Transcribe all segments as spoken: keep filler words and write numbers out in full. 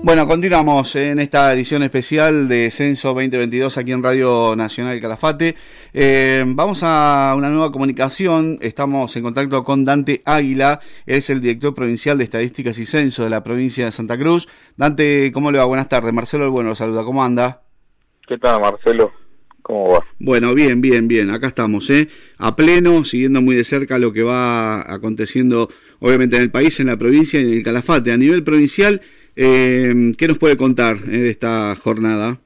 Bueno, continuamos en esta edición especial de Censo veinte veintidós aquí en Radio Nacional Calafate. Eh, vamos a una nueva comunicación. Estamos en contacto con Dante Águila, es el director provincial de Estadísticas y Censo de la provincia de Santa Cruz. Dante, ¿cómo le va? Buenas tardes. Marcelo, bueno, lo saluda. ¿Cómo anda? ¿Qué tal, Marcelo? ¿Cómo va? Bueno, bien, bien, bien. Acá estamos, ¿eh? A pleno, siguiendo muy de cerca lo que va aconteciendo, obviamente, en el país, en la provincia y en el Calafate. A nivel provincial, Eh, ¿qué nos puede contar eh, de esta jornada?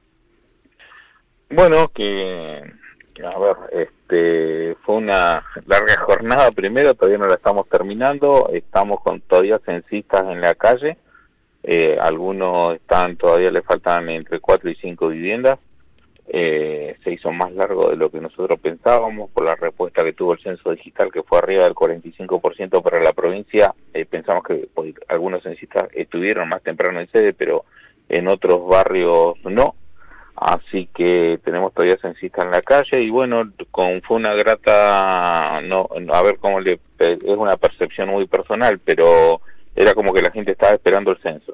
Bueno, que, que a ver, este, fue una larga jornada. Primero, todavía no la estamos terminando, estamos con todavía censistas en la calle, eh, algunos están, todavía le faltan entre cuatro y cinco viviendas. Eh, se hizo más largo de lo que nosotros pensábamos por la respuesta que tuvo el censo digital, que fue arriba del cuarenta y cinco por ciento para la provincia. Eh, pensamos que pues, algunos censistas estuvieron más temprano en sede, pero en otros barrios no. Así que tenemos todavía censistas en la calle y bueno, con, fue una grata, no, a ver cómo le, es una percepción muy personal, pero era como que la gente estaba esperando el censo.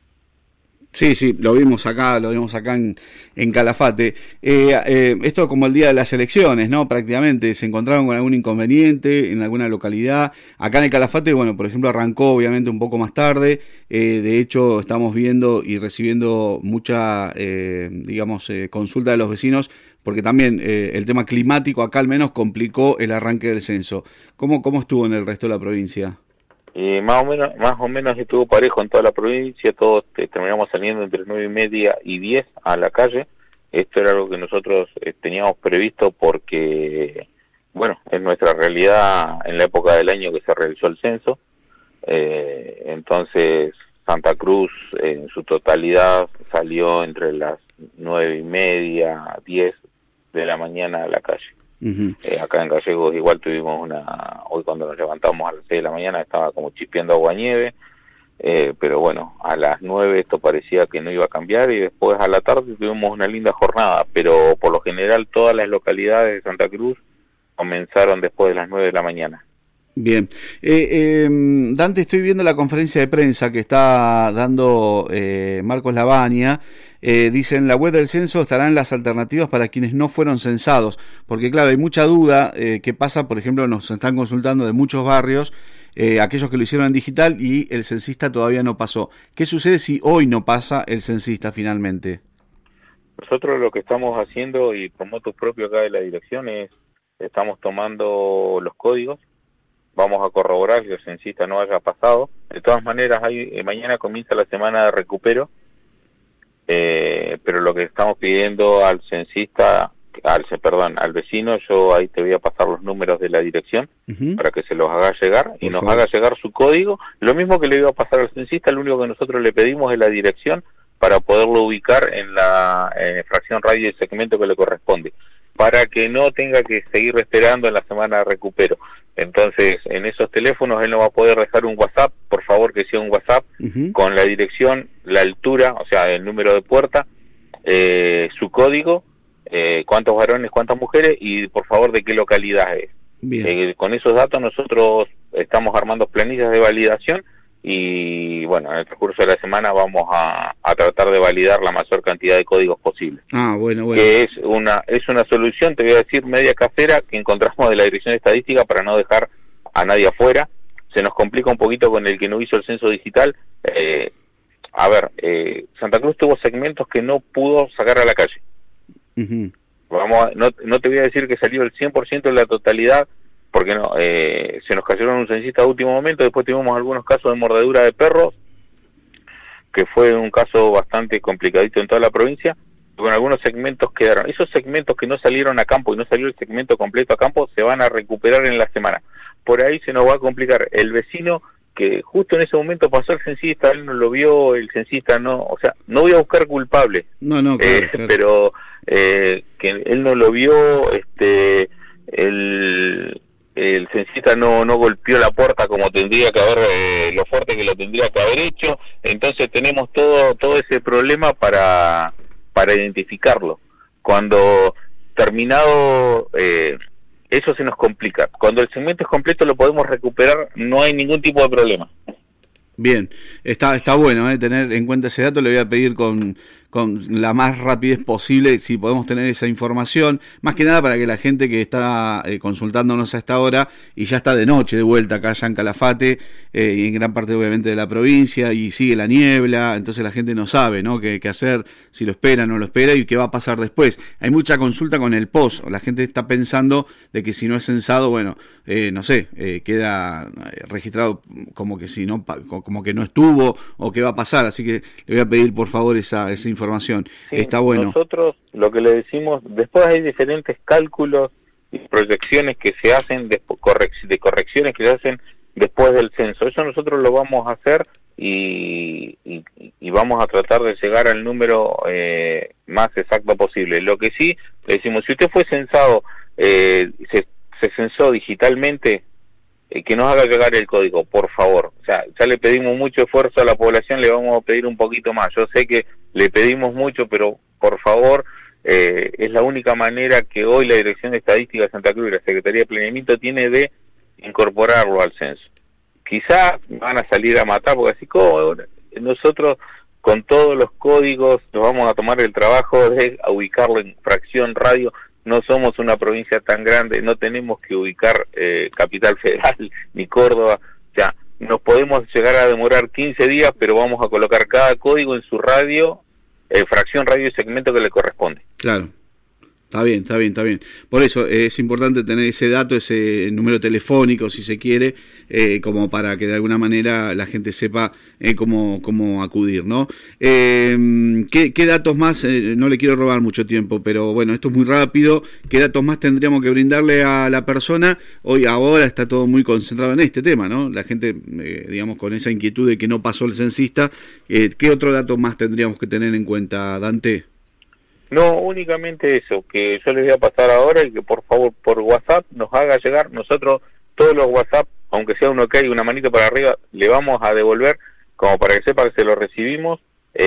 Sí, sí, lo vimos acá, lo vimos acá en, en Calafate. Eh, eh, esto como el día de las elecciones, ¿no? Prácticamente, ¿se encontraron con algún inconveniente en alguna localidad? Acá en el Calafate, bueno, por ejemplo, arrancó obviamente un poco más tarde. Eh, de hecho, estamos viendo y recibiendo mucha, eh, digamos, eh, consulta de los vecinos, porque también eh, el tema climático acá al menos complicó el arranque del censo. ¿Cómo, cómo estuvo en el resto de la provincia? Eh, más o menos más o menos estuvo parejo en toda la provincia, todos eh, terminamos saliendo entre nueve y media y diez a la calle. Esto era algo que nosotros eh, teníamos previsto porque, bueno, es nuestra realidad en la época del año que se realizó el censo. Eh, entonces Santa Cruz eh, en su totalidad salió entre las nueve y media, diez de la mañana a la calle. Uh-huh. Eh, acá en Gallegos igual tuvimos una, hoy cuando nos levantamos a las seis de la mañana estaba como chispeando agua nieve, eh, pero bueno, a las nueve esto parecía que no iba a cambiar y después a la tarde tuvimos una linda jornada, pero por lo general todas las localidades de Santa Cruz comenzaron después de las nueve de la mañana. Bien. Eh, eh, Dante, estoy viendo la conferencia de prensa que está dando eh, Marcos Lavagna. Eh, dice, en la web del censo estarán las alternativas para quienes no fueron censados, porque claro, hay mucha duda. Eh, ¿qué pasa? Por ejemplo, nos están consultando de muchos barrios, eh, aquellos que lo hicieron en digital y el censista todavía no pasó. ¿Qué sucede si hoy no pasa el censista finalmente? Nosotros lo que estamos haciendo, y por motu propio acá de la dirección, es estamos tomando los códigos. Vamos a corroborar que el censista no haya pasado. De todas maneras, hay, eh, mañana comienza la semana de recupero, eh, pero lo que estamos pidiendo al censista, al perdón, al vecino, yo ahí te voy a pasar los números de la dirección uh-huh. para que se los haga llegar y Por nos favor. haga llegar su código. Lo mismo que le iba a pasar al censista, lo único que nosotros le pedimos es la dirección para poderlo ubicar en la eh, fracción radio y segmento que le corresponde, para que no tenga que seguir esperando en la semana de recupero. Entonces, en esos teléfonos él no va a poder dejar un WhatsApp, por favor que sea un WhatsApp, uh-huh. con la dirección, la altura, o sea, el número de puerta, eh, su código, eh, cuántos varones, cuántas mujeres y por favor de qué localidad es. Eh, con esos datos nosotros estamos armando planillas de validación y bueno, en el transcurso de la semana vamos a, a tratar de validar la mayor cantidad de códigos posible. Ah, bueno, bueno. Que es una es una solución, te voy a decir, media casera que encontramos de la Dirección de Estadística para no dejar a nadie afuera. Se nos complica un poquito con el que no hizo el censo digital. Eh, a ver, eh, Santa Cruz tuvo segmentos que no pudo sacar a la calle. Uh-huh. Vamos a, no, no te voy a decir que salió el cien por ciento de la totalidad, porque no eh, se nos cayeron un censista a último momento. Después tuvimos algunos casos de mordedura de perros, que fue un caso bastante complicadito en toda la provincia. Con algunos segmentos quedaron. Esos segmentos que no salieron a campo y no salió el segmento completo a campo se van a recuperar en la semana. Por ahí se nos va a complicar. El vecino que justo en ese momento pasó el censista, él no lo vio, el censista no, o sea, no voy a buscar culpable, no, no, claro, eh, claro. pero eh, que él no lo vio, este, el el censista no no golpeó la puerta como tendría que haber, eh, lo fuerte que lo tendría que haber hecho. Entonces tenemos todo todo ese problema para para identificarlo. Cuando terminado eh, eso se nos complica. Cuando el segmento es completo lo podemos recuperar, no hay ningún tipo de problema. Bien, está está bueno, ¿eh? Tener en cuenta ese dato. Le voy a pedir con, con la más rapidez posible si podemos tener esa información, más que nada para que la gente que está eh, consultándonos a esta hora y ya está de noche de vuelta acá ya en Calafate eh, y en gran parte obviamente de la provincia, y sigue la niebla, entonces la gente no sabe, ¿no?, qué, qué hacer, si lo espera o no lo espera y qué va a pasar después. Hay mucha consulta con el post, la gente está pensando de que si no es censado, bueno, eh, no sé, eh, queda registrado como que si no, como que no estuvo o qué va a pasar, así que le voy a pedir por favor esa, esa información. Sí, está bueno. Nosotros lo que le decimos, después hay diferentes cálculos y proyecciones que se hacen de, correc de correcciones que se hacen después del censo. Eso nosotros lo vamos a hacer y, y, y vamos a tratar de llegar al número eh, más exacto posible. Lo que sí, le decimos, si usted fue censado, eh, se, se censó digitalmente, eh, que nos haga llegar el código, por favor. O sea, ya le pedimos mucho esfuerzo a la población, le vamos a pedir un poquito más. Yo sé que le pedimos mucho, pero por favor, eh, es la única manera que hoy la Dirección de Estadística de Santa Cruz y la Secretaría de Planeamiento tiene de incorporarlo al censo. Quizá van a salir a matar, porque así como nosotros con todos los códigos nos vamos a tomar el trabajo de ubicarlo en fracción radio. No somos una provincia tan grande, no tenemos que ubicar eh, Capital Federal ni Córdoba. O sea, nos podemos llegar a demorar quince días, pero vamos a colocar cada código en su radio, eh, fracción radio y segmento que le corresponde. Claro. Está bien, está bien, está bien. Por eso eh, es importante tener ese dato, ese número telefónico, si se quiere, eh, como para que de alguna manera la gente sepa eh, cómo, cómo acudir, ¿no? Eh, ¿qué, ¿Qué datos más? Eh, no le quiero robar mucho tiempo, pero bueno, esto es muy rápido. ¿Qué datos más tendríamos que brindarle a la persona? Hoy, ahora está todo muy concentrado en este tema, ¿no? La gente, eh, digamos, con esa inquietud de que no pasó el censista. Eh, ¿Qué otro dato más tendríamos que tener en cuenta, Dante? No, únicamente eso, que yo les voy a pasar ahora y que por favor por WhatsApp nos haga llegar. Nosotros todos los WhatsApp, aunque sea uno ok y una manito para arriba, le vamos a devolver como para que sepa que se lo recibimos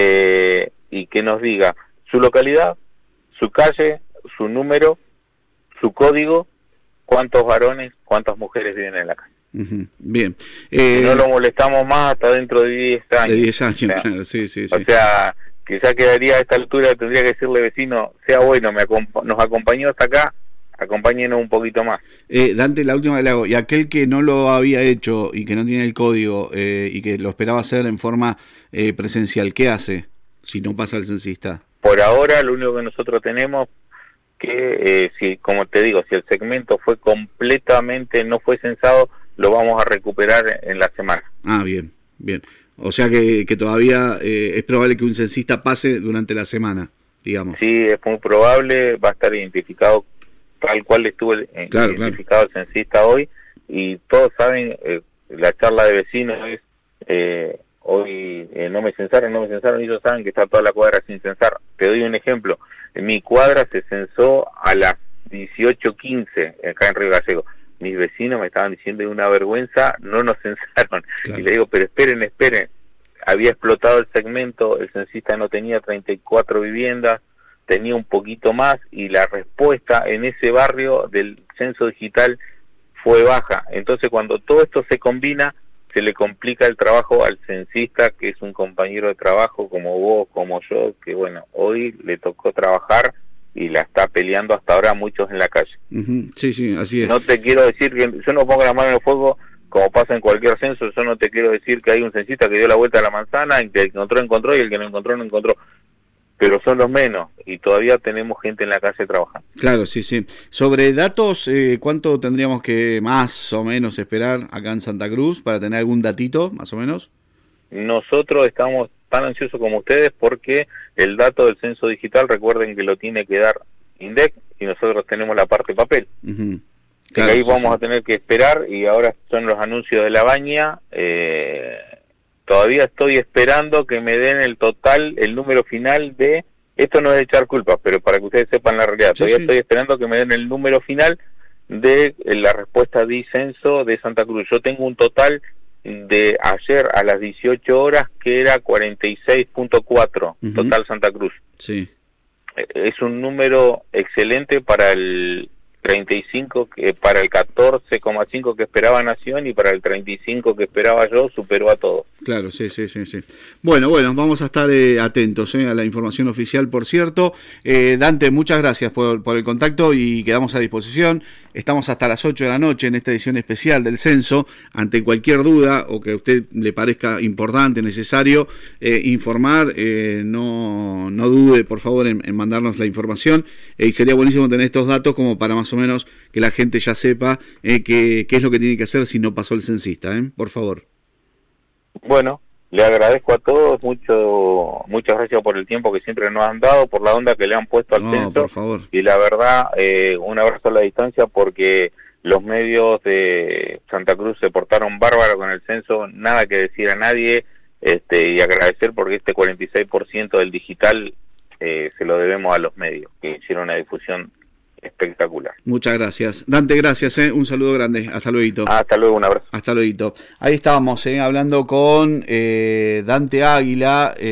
eh, y que nos diga su localidad, su calle, su número, su código, cuántos varones, cuántas mujeres viven en la calle. Uh-huh. Bien. Eh, si no lo molestamos más hasta dentro de diez años. De diez años, o sea, claro, sí, sí, sí. O sea, quizá quedaría a esta altura, tendría que decirle, vecino, sea bueno, me acompa nos acompañó hasta acá, acompáñenos un poquito más. Eh, Dante, la última que le hago, y aquel que no lo había hecho y que no tiene el código eh, y que lo esperaba hacer en forma eh, presencial, ¿qué hace si no pasa el censista? Por ahora, lo único que nosotros tenemos que, eh, si como te digo, si el segmento fue completamente, no fue censado, lo vamos a recuperar en la semana. Ah, bien, bien. O sea que, que todavía eh, es probable que un censista pase durante la semana, digamos. Sí, es muy probable, va a estar identificado tal cual estuvo eh, claro, identificado claro. el censista hoy, y todos saben, eh, la charla de vecinos es, eh, hoy eh, no me censaron, no me censaron, y ellos saben que está toda la cuadra sin censar. Te doy un ejemplo, en mi cuadra se censó a las dieciocho quince acá en Río Gallego. Mis vecinos me estaban diciendo de una vergüenza, no nos censaron. Claro. Y le digo, pero esperen, esperen. Había explotado el segmento, el censista no tenía treinta y cuatro viviendas, tenía un poquito más, y la respuesta en ese barrio del censo digital fue baja. Entonces, cuando todo esto se combina, se le complica el trabajo al censista, que es un compañero de trabajo como vos, como yo, que bueno, hoy le tocó trabajar y la está peleando hasta ahora muchos en la calle. Uh-huh. Sí, sí, así es. No te quiero decir que yo no pongo la mano en el fuego como pasa en cualquier censo. Yo no te quiero decir que hay un censista que dio la vuelta a la manzana y que el que encontró, encontró, y el que no encontró, no encontró. Pero son los menos, y todavía tenemos gente en la calle trabajando. Claro, sí, sí. Sobre datos, eh, ¿cuánto tendríamos que más o menos esperar acá en Santa Cruz para tener algún datito, más o menos? Nosotros estamos tan ansiosos como ustedes porque el dato del censo digital, recuerden que lo tiene que dar INDEC y nosotros tenemos la parte papel. Uh-huh. Claro, ahí sí, vamos sí. a tener que esperar, y ahora son los anuncios de la baña. Eh, todavía estoy esperando que me den el total, el número final de, esto no es echar culpas, pero para que ustedes sepan la realidad, sí, todavía sí. estoy esperando que me den el número final de la respuesta de censo de Santa Cruz. Yo tengo un total de ayer a las dieciocho horas que era cuarenta y seis punto cuatro, uh-huh. total Santa Cruz. Sí. Es un número excelente para el treinta y cinco que para el catorce coma cinco que esperaba Nación y para el treinta y cinco que esperaba yo superó a todos. Claro, sí, sí, sí, sí. Bueno, bueno, vamos a estar eh, atentos eh, a la información oficial, por cierto. Eh, Dante, muchas gracias por, por el contacto y quedamos a disposición. Estamos hasta las ocho de la noche en esta edición especial del Censo. Ante cualquier duda o que a usted le parezca importante, necesario eh, informar, eh, no, no dude, por favor, en, en mandarnos la información. Eh, y sería buenísimo tener estos datos como para más o menos que la gente ya sepa eh, qué, qué es lo que tiene que hacer si no pasó el censista, ¿eh? Por favor. Bueno, le agradezco a todos, mucho, muchas gracias por el tiempo que siempre nos han dado, por la onda que le han puesto al no, censo, por favor. Y la verdad, eh, un abrazo a la distancia porque los medios de Santa Cruz se portaron bárbaro con el censo, nada que decir a nadie, este, y agradecer porque este cuarenta y seis por ciento del digital eh, se lo debemos a los medios, que hicieron una difusión espectacular. Muchas gracias. Dante, gracias, ¿eh? Un saludo grande. Hasta luego. Hasta luego, un abrazo. Hasta luego. Ahí estábamos, ¿eh? Hablando con eh, Dante Águila. Eh.